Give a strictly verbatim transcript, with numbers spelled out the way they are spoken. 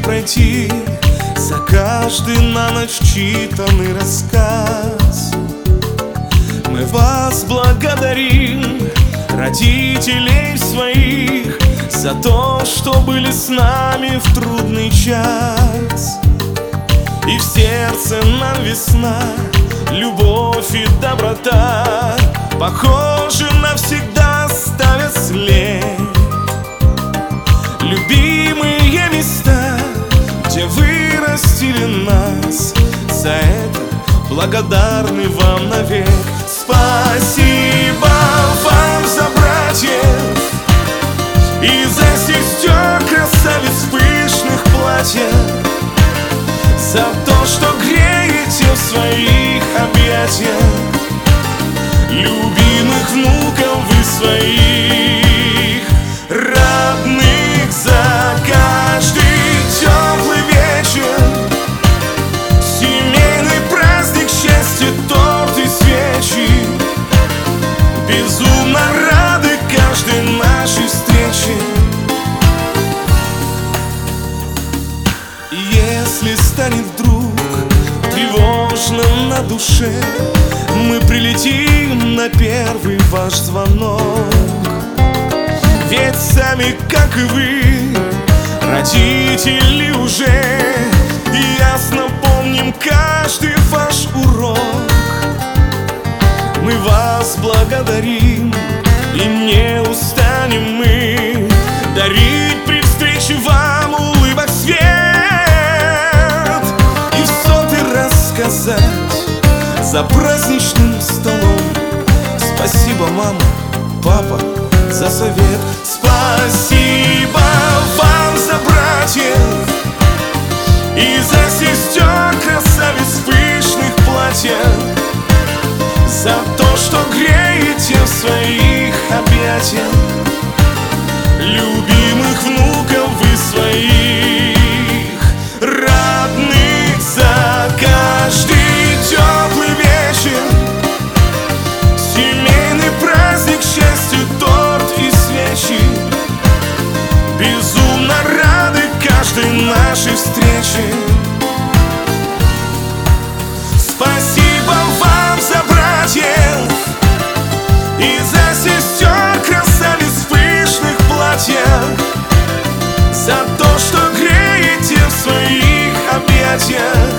пройти за каждый на ночь читанный рассказ. Мы вас благодарим, родителей своих, за то, что были с нами в трудный час. И в сердце нам весна, любовь и доброта, похоже, навсегда оставят след. Любимые места, где вырастили нас, за это благодарны вам навек. Спасибо вам за братьев и за сестер, красавиц в пышных платьях, за то, что греете в своих объятиях любимых внуков вы своих родных, за каждый теплый вечер, семейный праздник, счастье, торт и свечи. Безумно рады каждой нашей встрече. Если станет вдруг тревожно на душе, мы прилетим на первый ваш звонок. Ведь сами, как и вы, родители уже, и ясно помним каждый ваш урок. Мы вас благодарим, и не устанем мы дарить при встрече вам улыбок свет. И в сотый раз сказать за праздничным столом спасибо, мама, папа, за совет. Спасибо вам за братьев и за сестер, красавиц в пышных платьях, за то, что греете в своих объятиях любимых внуков вы своих родных, за каждый теплый вечер, семейный праздник, счастье, торт и свечи. Безумно рады каждой нашей встрече. Спасибо вам за братьев и за сестер, красавиц в пышных платьях, за то, что греете в своих объятиях